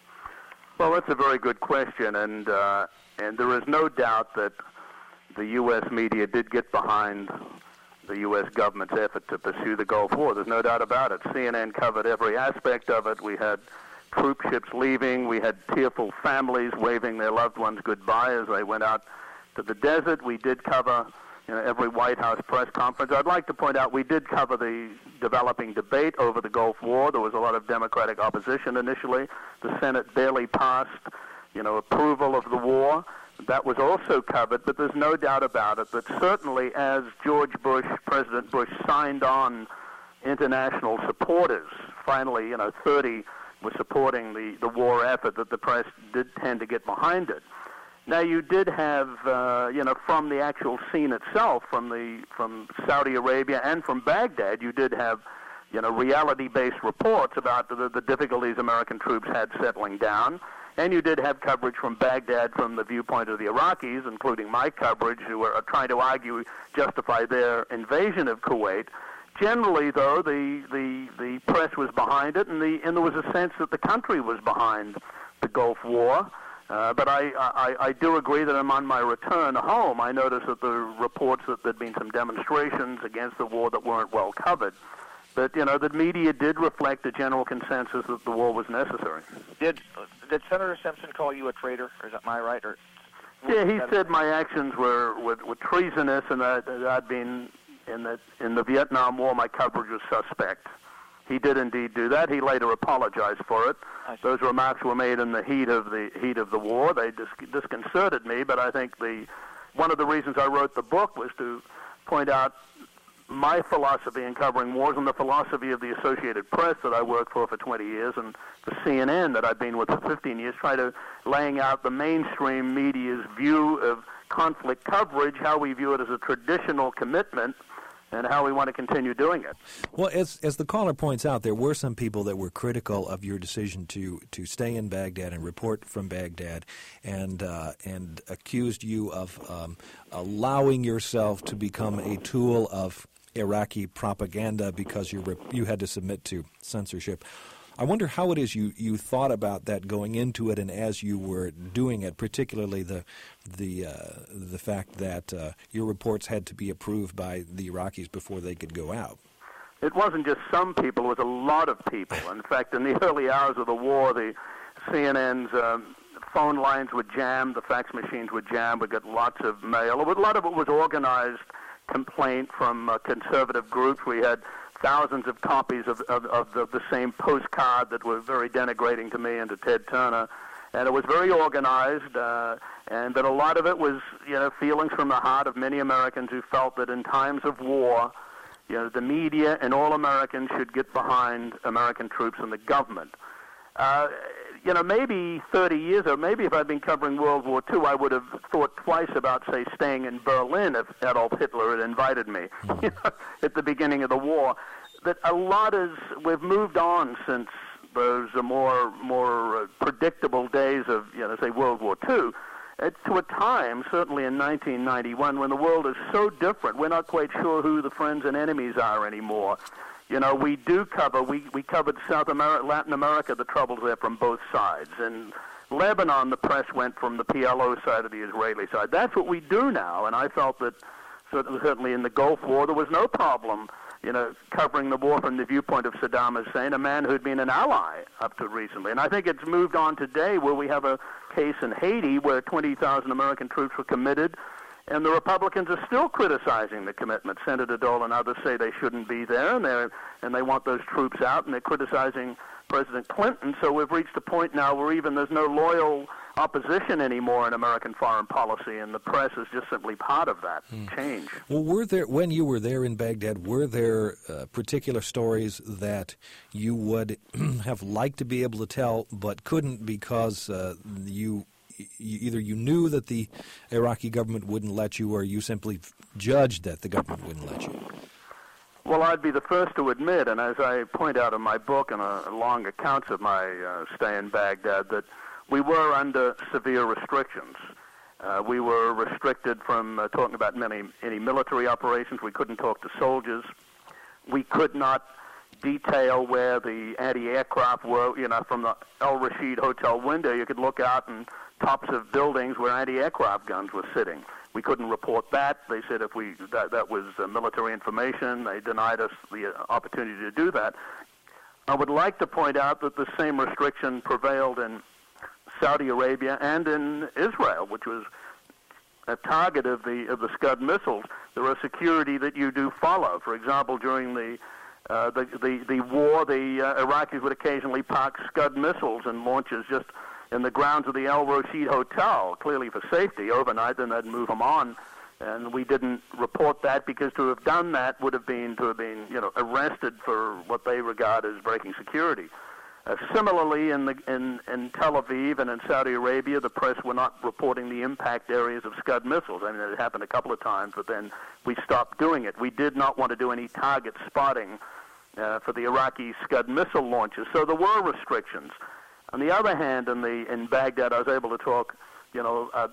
Well, that's a very good question, and uh, and there is no doubt that the U S media did get behind the U S government's effort to pursue the Gulf War. There's no doubt about it. C N N covered every aspect of it. We had troop ships leaving. We had tearful families waving their loved ones goodbye as they went out to the desert. We did cover you know, every White House press conference. I'd like to point out we did cover the developing debate over the Gulf War. There was a lot of Democratic opposition initially. The Senate barely passed, you know, approval of the war. That was also covered, but there's no doubt about it that certainly as George Bush, President Bush, signed on international supporters, finally, you know, thirty were supporting the, the war effort, that the press did tend to get behind it. Now, you did have, uh, you know, from the actual scene itself, from the from Saudi Arabia and from Baghdad, you did have, you know, reality-based reports about the, the difficulties American troops had settling down. And you did have coverage from Baghdad from the viewpoint of the Iraqis, including my coverage, who were trying to argue, justify their invasion of Kuwait. Generally, though, the, the, the press was behind it, and, the, and there was a sense that the country was behind the Gulf War. Uh, but I, I, I do agree that I'm on my return home. I noticed that the reports that there'd been some demonstrations against the war that weren't well covered. But, you know, the media did reflect a general consensus that the war was necessary. Did did Senator Simpson call you a traitor? Or is that my right? Or yeah, he said my actions were, were, were treasonous, and that, that I'd been in the in the Vietnam War. My coverage was suspect. He did indeed do that. He later apologized for it. Those remarks were made in the heat of the heat of the war. They dis- disconcerted me, but I think the one of the reasons I wrote the book was to point out my philosophy in covering wars and the philosophy of the Associated Press that I worked for for twenty years and the C N N that I've been with for fifteen years, try to laying out the mainstream media's view of conflict coverage, how we view it as a traditional commitment, and how we want to continue doing it. Well, as as the caller points out, there were some people that were critical of your decision to, to stay in Baghdad and report from Baghdad, and uh, and accused you of um, allowing yourself to become a tool of Iraqi propaganda because you were, you had to submit to censorship. I wonder how it is you, you thought about that going into it, and as you were doing it, particularly the the uh, the fact that uh, your reports had to be approved by the Iraqis before they could go out. It wasn't just some people; it was a lot of people. In fact, in the early hours of the war, the C N N's um, phone lines were jammed, the fax machines were jammed. We got lots of mail. A lot of it was organized complaint from uh, conservative groups. We had thousands of copies of, of, of the, the same postcard that were very denigrating to me and to Ted Turner. And it was very organized, uh, and but a lot of it was, you know, feelings from the heart of many Americans who felt that in times of war, you know, the media and all Americans should get behind American troops and the government. Uh, you know, maybe thirty years ago, maybe if I'd been covering World War Two, I would have thought twice about, say, staying in Berlin if Adolf Hitler had invited me, mm. you know, at the beginning of the war. That a lot is, we've moved on since those more more uh, predictable days of, you know, say, World War Two, uh, to a time, certainly in nineteen ninety-one, when the world is so different. We're not quite sure who the friends and enemies are anymore. You know, we do cover, we, we covered South America, Latin America, the troubles there from both sides. In Lebanon, the press went from the P L O side to the Israeli side. That's what we do now, and I felt that certainly in the Gulf War there was no problem, you know, covering the war from the viewpoint of Saddam Hussein, a man who'd been an ally up to recently. And I think it's moved on today where we have a case in Haiti where twenty thousand American troops were committed, and the Republicans are still criticizing the commitment. Senator Dole and others say they shouldn't be there, and they and they want those troops out, and they're criticizing President Clinton. So we've reached a point now where even there's no loyal opposition anymore in American foreign policy, and the press is just simply part of that mm. change. Well, were there, when you were there in Baghdad, were there uh, particular stories that you would have liked to be able to tell but couldn't because uh, you... either you knew that the Iraqi government wouldn't let you, or you simply judged that the government wouldn't let you? Well, I'd be the first to admit, and as I point out in my book and a long accounts of my uh, stay in Baghdad, that we were under severe restrictions. Uh, we were restricted from uh, talking about many any military operations. We couldn't talk to soldiers. We could not detail where the anti-aircraft were. You know, from the El Rashid Hotel window, you could look out and tops of buildings where anti-aircraft guns were sitting. We couldn't report that. They said if we that, that was uh, military information. They denied us the uh, opportunity to do that. I would like to point out that the same restriction prevailed in Saudi Arabia and in Israel, which was a target of the of the Scud missiles, there are security that you do follow. For example, during the uh, the, the the war, the uh, Iraqis would occasionally park Scud missiles and launches just in the grounds of the El Rashid Hotel, clearly for safety overnight. Then they'd move them on, and we didn't report that because to have done that would have been to have been you know arrested for what they regard as breaking security. Uh, similarly, in, the, in, in Tel Aviv and in Saudi Arabia, the press were not reporting the impact areas of Scud missiles. I mean, it happened a couple of times, but then we stopped doing it. We did not want to do any target spotting uh, for the Iraqi Scud missile launches, so there were restrictions. On the other hand, in, the, in Baghdad, I was able to talk, you know, uh,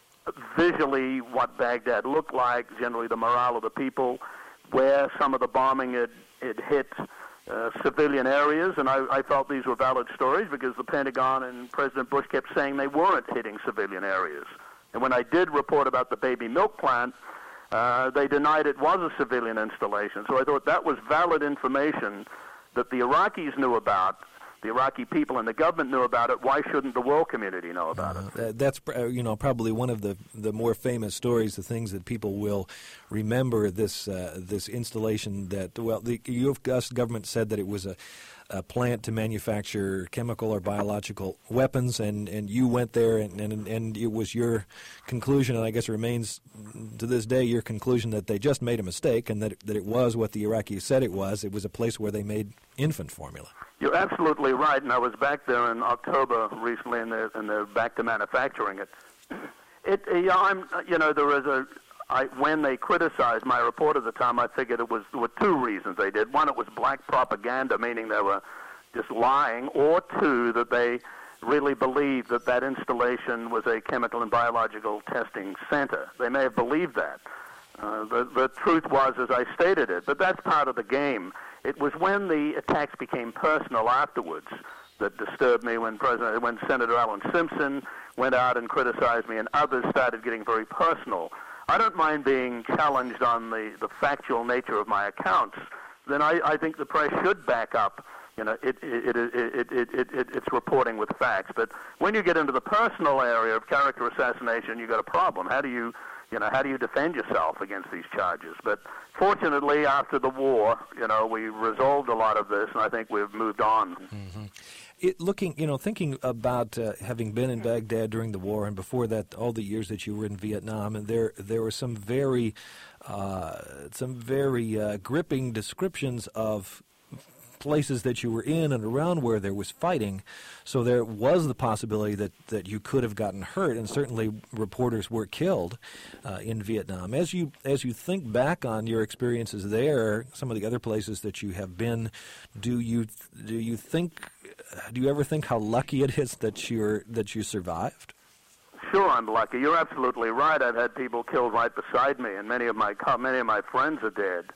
visually what Baghdad looked like, generally the morale of the people, where some of the bombing had, had hit Uh, civilian areas, and I, I felt these were valid stories because the Pentagon and President Bush kept saying they weren't hitting civilian areas. And when I did report about the baby milk plant, uh, they denied it was a civilian installation. So I thought that was valid information that the Iraqis knew about, the Iraqi people and the government knew about it. Why shouldn't the world community know about uh, it? That's uh, you know probably one of the, the more famous stories, the things that people will remember. This uh, this installation that well, the U S government said that it was a, a plant to manufacture chemical or biological weapons, and, and you went there, and, and and it was your conclusion, and I guess it remains to this day your conclusion that they just made a mistake, and that it, that it was what the Iraqis said it was. It was a place where they made infant formula. You're absolutely right, and I was back there in October recently, and they're, and they're back to manufacturing it. It, yeah, I'm, you know, there is a. I, when they criticized my report at the time, I figured it was there were two reasons they did. One, it was black propaganda, meaning they were just lying, or two, that they really believed that that installation was a chemical and biological testing center. They may have believed that. Uh, the, the truth was, as I stated it, but that's part of the game. It was when the attacks became personal afterwards that disturbed me, when President, when Senator Alan Simpson went out and criticized me, and others started getting very personal. I don't mind being challenged on the, the factual nature of my accounts. Then I, I think the press should back up, you know, it, it, it, it, it, it, it, it's reporting with facts. But when you get into the personal area of character assassination, you've got a problem. How do you, you know, how do you defend yourself against these charges? But fortunately, after the war, you know, we resolved a lot of this, and I think we've moved on. Mm-hmm. It, looking, you know, thinking about uh, having been in Baghdad during the war, and before that, all the years that you were in Vietnam, and there there were some very, uh, some very uh, gripping descriptions of places that you were in and around where there was fighting. So there was the possibility that, that you could have gotten hurt, and certainly reporters were killed uh, in Vietnam. As you as you think back on your experiences there, some of the other places that you have been, do you do you think do you ever think how lucky it is that you're that you survived? Sure, I'm lucky. You're absolutely right. I've had people killed right beside me, and many of my many of my friends are dead.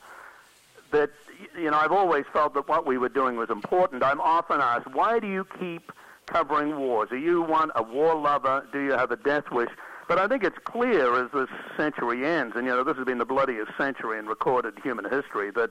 That, you know, I've always felt that what we were doing was important. I'm often asked, why do you keep covering wars? Are you one a war lover? Do you have a death wish? But I think it's clear as this century ends, and, you know, this has been the bloodiest century in recorded human history, that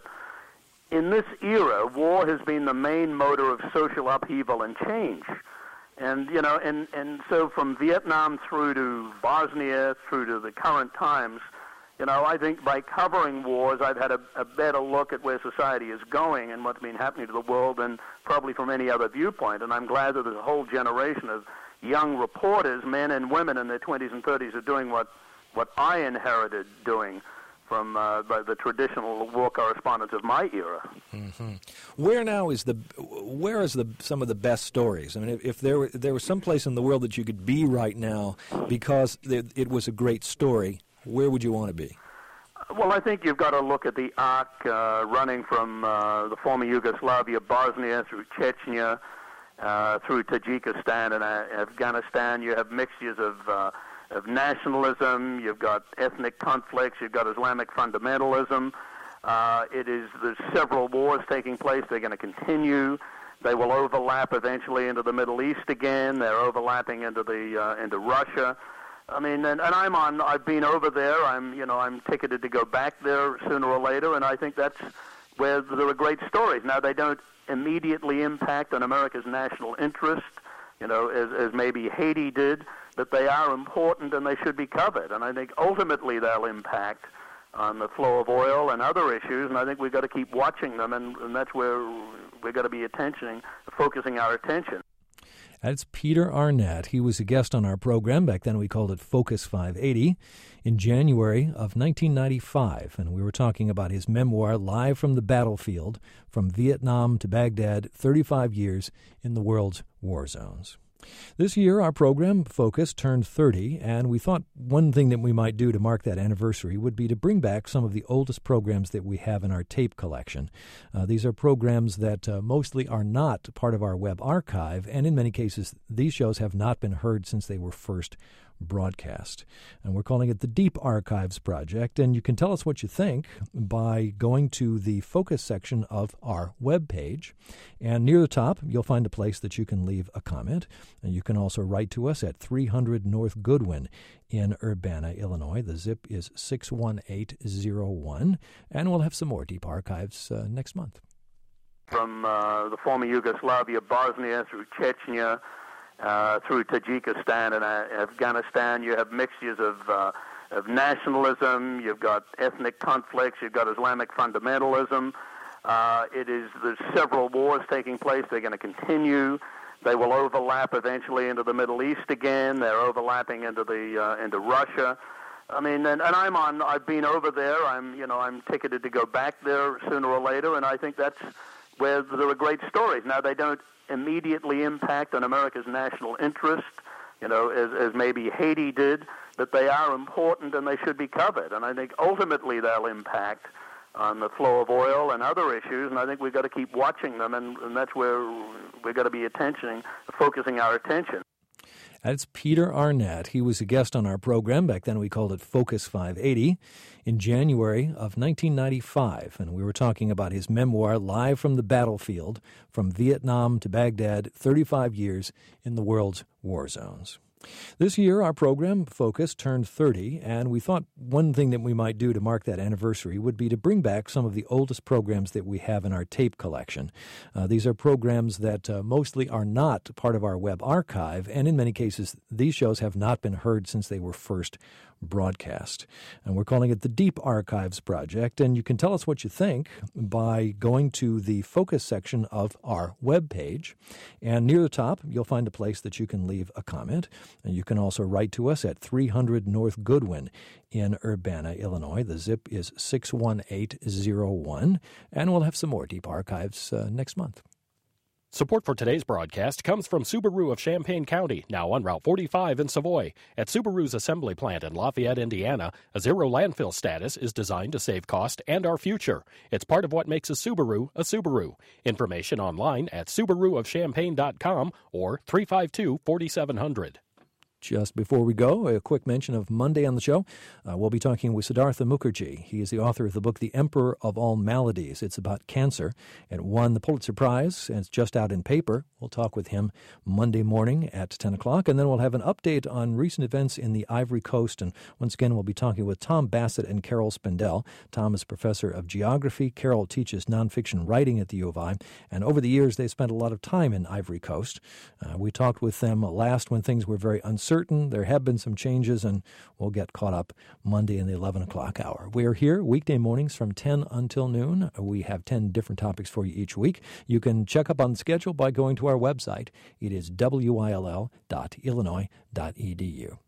in this era, war has been the main motor of social upheaval and change. And, you know, and, and so from Vietnam through to Bosnia, through to the current times, you know, I think by covering wars, I've had a, a better look at where society is going and what's been happening to the world than probably from any other viewpoint. And I'm glad that there's a whole generation of young reporters, men and women in their twenties and thirties, are doing what, what I inherited doing from uh, the traditional war correspondents of my era. Mm-hmm. Where now is the where is the some of the best stories? I mean, if, if there were, there was some place in the world that you could be right now because it, it was a great story, where would you want to be? Well, I think you've got to look at the arc uh, running from uh, the former Yugoslavia, Bosnia, through Chechnya, uh, through Tajikistan and uh, Afghanistan. You have mixtures of uh, of nationalism. You've got ethnic conflicts. You've got Islamic fundamentalism. Uh, it is there's several wars taking place. They're going to continue. They will overlap eventually into the Middle East again. They're overlapping into the uh, into Russia. I mean, and, and I'm on. I've been over there. I'm, you know, I'm ticketed to go back there sooner or later, and I think that's where there are great stories. Now, they don't immediately impact on America's national interest. you know, as, as maybe Haiti did, but they are important and they should be covered. And I think ultimately they'll impact on the flow of oil and other issues, and I think we've got to keep watching them, and, and that's where we've got to be attention, focusing our attention. That's Peter Arnett. He was a guest on our program. Back then we called it Focus five eighty in January of nineteen ninety-five. And we were talking about his memoir, Live from the Battlefield, From Vietnam to Baghdad, thirty-five years in the World's War Zones. This year, our program, Focus, turned thirty, and we thought one thing that we might do to mark that anniversary would be to bring back some of the oldest programs that we have in our tape collection. Uh, these are programs that uh, mostly are not part of our web archive, and in many cases, these shows have not been heard since they were first broadcast. And we're calling it the Deep Archives Project, and you can tell us what you think by going to the Focus section of our webpage. And near the top, you'll find a place that you can leave a comment. And you can also write to us at three hundred North Goodwin in Urbana, Illinois. The zip is six one eight zero one, and we'll have some more Deep Archives uh, next month. From uh, the former Yugoslavia, Bosnia, through Chechnya, Uh, through Tajikistan and uh, Afghanistan, you have mixtures of uh, of nationalism. You've got ethnic conflicts. You've got Islamic fundamentalism. Uh, it is there's several wars taking place. They're going to continue. They will overlap eventually into the Middle East again. They're overlapping into the uh, into Russia. I mean, and, and I'm on. I've been over there. I'm you know I'm ticketed to go back there sooner or later, and I think that's where there are great stories. Now they don't immediately impact on America's national interest, you know, as, as maybe Haiti did, but they are important and they should be covered. And I think ultimately they'll impact on the flow of oil and other issues, and I think we've got to keep watching them, and, and that's where we've got to be attention, focusing our attention. That's Peter Arnett. He was a guest on our program. Back then we called it Focus five eighty in January of nineteen ninety-five. And we were talking about his memoir, Live from the Battlefield, From Vietnam to Baghdad, thirty-five years in the World's War Zones. This year, our program, Focus, turned thirty, and we thought one thing that we might do to mark that anniversary would be to bring back some of the oldest programs that we have in our tape collection. Uh, these are programs that uh, mostly are not part of our web archive, and in many cases, these shows have not been heard since they were first broadcast. And we're calling it the Deep Archives Project, and you can tell us what you think by going to the Focus section of our webpage. And near the top, you'll find a place that you can leave a comment. And you can also write to us at three hundred North Goodwin in Urbana, Illinois. The zip is six one eight zero one, and we'll have some more Deep Archives uh, next month. Support for today's broadcast comes from Subaru of Champaign County, now on Route forty-five in Savoy. At Subaru's assembly plant in Lafayette, Indiana, a zero landfill status is designed to save cost and our future. It's part of what makes a Subaru a Subaru. Information online at subaru of champaign dot com or three five two, four seven zero zero. Just before we go, a quick mention of Monday on the show. Uh, we'll be talking with Siddhartha Mukherjee. He is the author of the book, The Emperor of All Maladies. It's about cancer. It won the Pulitzer Prize, and it's just out in paper. We'll talk with him Monday morning at ten o'clock, and then we'll have an update on recent events in the Ivory Coast. And once again, we'll be talking with Tom Bassett and Carol Spindell. Tom is professor of geography. Carol teaches nonfiction writing at the U of I, and over the years, they spent a lot of time in Ivory Coast. Uh, we talked with them last when things were very uncertain. Certain. There have been some changes, and we'll get caught up Monday in the eleven o'clock hour. We are here weekday mornings from ten until noon. We have ten different topics for you each week. You can check up on the schedule by going to our website. It is W I L L dot illinois dot E D U.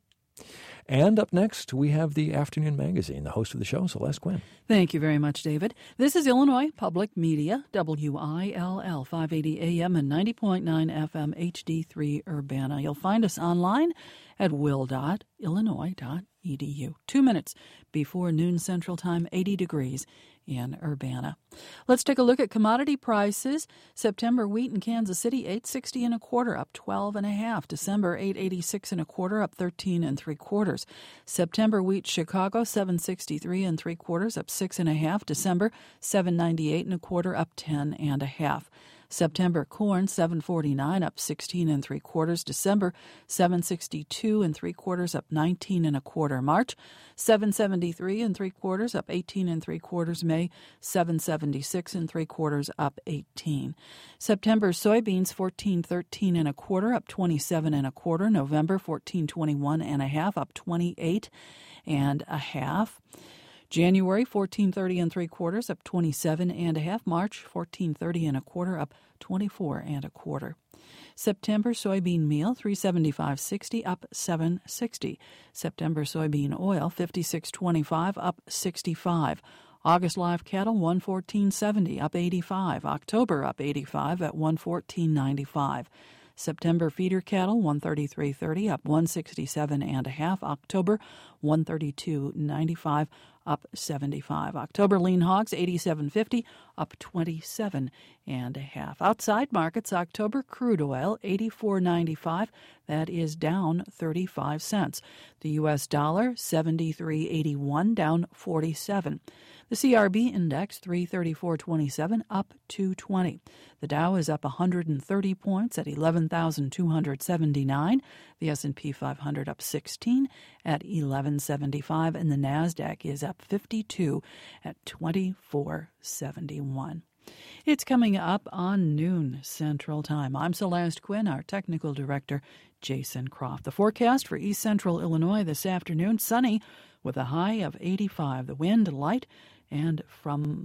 And up next, we have the Afternoon Magazine, the host of the show, Celeste Quinn. Thank you very much, David. This is Illinois Public Media, W I L L, five eighty A M and ninety point nine F M, H D three Urbana. You'll find us online at will dot illinois dot e d u. Two minutes before noon Central Time, eighty degrees in Urbana. Let's take a look at commodity prices. September wheat in Kansas City, eight sixty and a quarter, up twelve and a half. December, eight eighty-six and a quarter, up thirteen and three quarters. September wheat Chicago, seven sixty-three and three quarters, up six and a half. December, seven ninety-eight and a quarter, up ten and a half. September corn seven forty-nine up sixteen and three quarters. December seven sixty-two and three quarters up nineteen and a quarter. March seven seventy-three and three quarters up eighteen and three quarters. May seven seventy-six and three quarters up eighteen. September soybeans fourteen thirteen and a quarter up twenty-seven and a quarter. November fourteen twenty-one and a half up twenty-eight and a half. January fourteen thirty and three quarters up twenty-seven and a half. March fourteen thirty and a quarter up twenty-four and a quarter. September soybean meal three seventy-five sixty up seven sixty. September soybean oil fifty-six twenty-five up sixty-five. August live cattle one fourteen seventy up eighty-five. October up eighty-five at one fourteen ninety-five. September feeder cattle one thirty-three thirty up one sixty-seven and a half. October one thirty-two ninety-five up seventy-five. October lean hogs eighty-seven fifty up twenty-seven and a half. Outside markets, October crude oil eighty-four ninety-five. That is down thirty-five cents. The U S dollar seventy-three eighty-one, down forty-seven. The C R B index three thirty-four twenty-seven up two twenty. The Dow is up one hundred thirty points at eleven thousand two hundred seventy-nine. The S and P five hundred up sixteen at eleven seventy-five, and the Nasdaq is up fifty-two at twenty-four seventy-one. It's coming up on noon Central Time. I'm Celeste Quinn, our technical director, Jason Croft. The forecast for East Central Illinois this afternoon, sunny with a high of eighty-five. The wind light and from